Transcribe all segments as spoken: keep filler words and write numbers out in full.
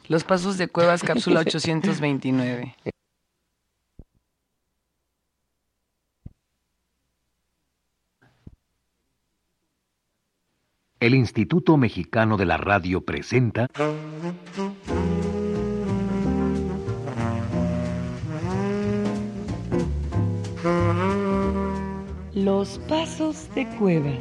Los Pasos de Cuevas, cápsula ochocientos veintinueve. El Instituto Mexicano de la Radio presenta Los Pasos de Cuevas.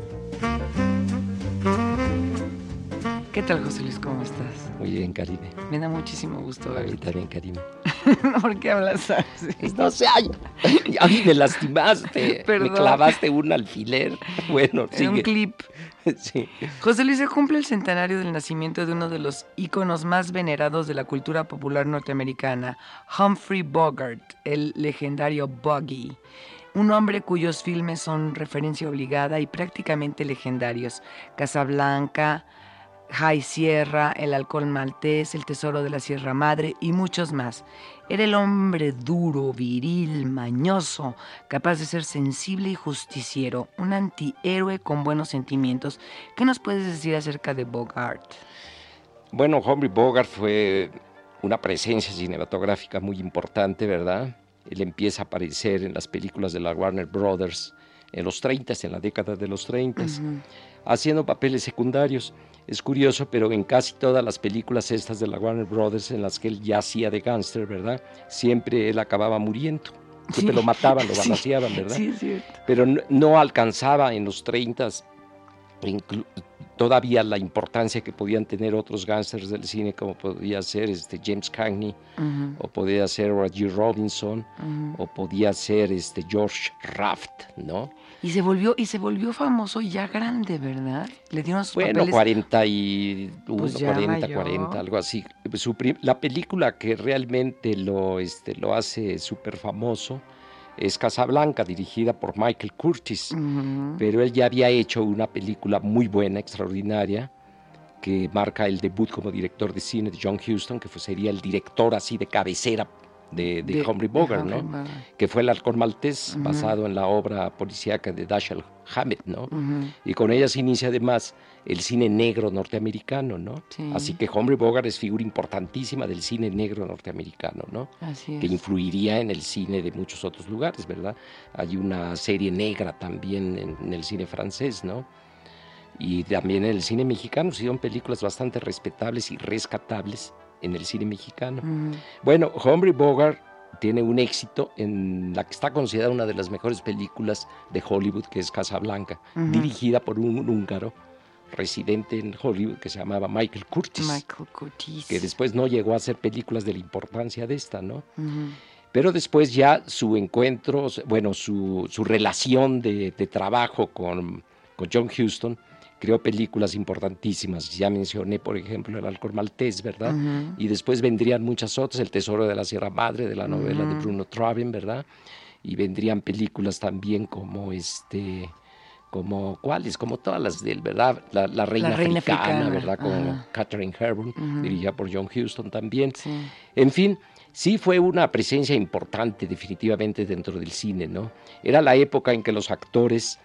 ¿Qué tal, José Luis? ¿Cómo estás? Muy bien, Karime. Me da muchísimo gusto A mí verte. también, Karime. ¿Por qué hablas así? No sé, ay, ay, me lastimaste. Perdón. Me clavaste un alfiler. Bueno, Era un sigue. clip. Sí. José Luis, se cumple el centenario del nacimiento de uno de los íconos más venerados de la cultura popular norteamericana, Humphrey Bogart, el legendario Buggy. Un hombre cuyos filmes son referencia obligada y prácticamente legendarios. Casablanca, High Sierra, El Halcón Maltés, El Tesoro de la Sierra Madre y muchos más. Era el hombre duro, viril, mañoso, capaz de ser sensible y justiciero, un antihéroe con buenos sentimientos. ¿Qué nos puedes decir acerca de Bogart? Bueno, Humphrey Bogart fue una presencia cinematográfica muy importante, ¿verdad? Él empieza a aparecer en las películas de la Warner Brothers en los treinta, en la década de los treinta, uh-huh. haciendo papeles secundarios. Es curioso, pero en casi todas las películas estas de la Warner Brothers en las que él ya hacía de gángster, ¿verdad? Siempre él acababa muriendo. Siempre sí. lo mataban, lo balaceaban, ¿verdad? Sí, es cierto. Pero no, no alcanzaba en los treinta todavía la importancia que podían tener otros gángsters del cine, como podía ser este James Cagney, uh-huh. o podía ser Roger Robinson, uh-huh. o podía ser este George Raft, ¿no? Y se volvió y se volvió famoso ya grande, ¿verdad? Le dieron sus bueno, papeles. cuarenta y uno, pues cuarenta, cuarenta, algo así. Su prim- la película que realmente lo, este, lo hace súper famoso es Casablanca, dirigida por Michael Curtiz, uh-huh. pero él ya había hecho una película muy buena, extraordinaria, que marca el debut como director de cine de John Huston, que fue, sería el director así de cabecera de, de, de Humphrey Bogart, de Humphrey, ¿no? Bogart. Que fue El Halcón Maltés, uh-huh. basado en la obra policíaca de Dashiell Hammett, ¿no? Uh-huh. Y con ella se inicia además el cine negro norteamericano, ¿no? Sí. Así que Humphrey Bogart es figura importantísima del cine negro norteamericano, ¿no? Así es. Que influiría en el cine de muchos otros lugares, ¿verdad? Hay una serie negra también en, en el cine francés, ¿no? Y también en el cine mexicano, son películas bastante respetables y rescatables en el cine mexicano. Uh-huh. Bueno, Humphrey Bogart tiene un éxito en la que está considerada una de las mejores películas de Hollywood, que es Casablanca, uh-huh. dirigida por un, un húngaro residente en Hollywood que se llamaba Michael Curtiz, Michael Curtiz, que después no llegó a hacer películas de la importancia de esta, ¿no? Uh-huh. Pero después ya su encuentro, bueno, su, su relación de, de trabajo con, con John Huston, creó películas importantísimas. Ya mencioné, por ejemplo, El Halcón Maltés, ¿verdad? Uh-huh. Y después vendrían muchas otras, El Tesoro de la Sierra Madre, de la novela uh-huh. de Bruno Traven, ¿verdad? Y vendrían películas también como este, como ¿cuáles? Como todas las de él, ¿verdad? La, la Reina, la Reina Africana, Africana, ¿verdad? Como uh-huh. Katharine Hepburn, uh-huh. dirigida por John Huston también. Sí. En fin, sí fue una presencia importante definitivamente dentro del cine, ¿no? Era la época en que los actores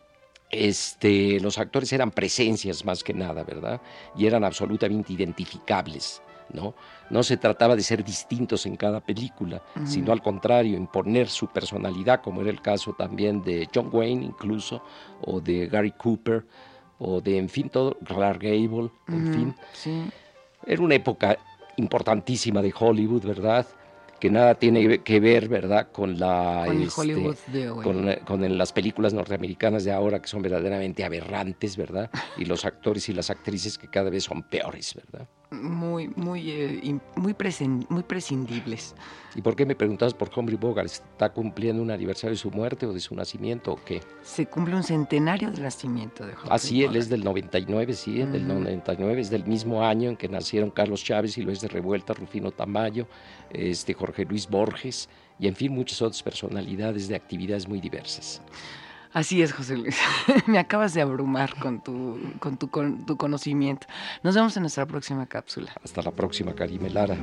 Este, los actores eran presencias más que nada, ¿verdad? Y eran absolutamente identificables, ¿no? No se trataba de ser distintos en cada película, uh-huh. sino al contrario, imponer su personalidad, como era el caso también de John Wayne incluso, o de Gary Cooper, o de, en fin, todo, Clark Gable, en uh-huh. fin. Sí. Era una época importantísima de Hollywood, ¿verdad?, que nada tiene que ver, ¿verdad?, con la con, este, Hollywood de hoy. Con, con las películas norteamericanas de ahora, que son verdaderamente aberrantes, ¿verdad? Y los actores y las actrices que cada vez son peores, ¿verdad? Muy, muy, eh, muy, presen, muy prescindibles. ¿Y por qué me preguntabas por Humphrey Bogart? ¿Está cumpliendo un aniversario de su muerte o de su nacimiento o qué? Se cumple un centenario del nacimiento de Humphrey Ah, sí, Bogart. Él es del noventa y nueve, sí, uh-huh. del noventa y nueve, es del mismo año en que nacieron Carlos Chávez y Luis de Revuelta, Rufino Tamayo, este, Jorge Luis Borges, y en fin, muchas otras personalidades de actividades muy diversas. Así es, José Luis. Me acabas de abrumar con tu, con, tu, con tu conocimiento. Nos vemos en nuestra próxima cápsula. Hasta la próxima, Karime Lara.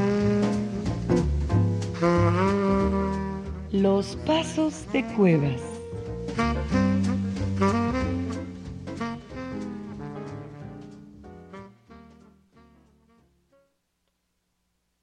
Los Pasos de Cuevas.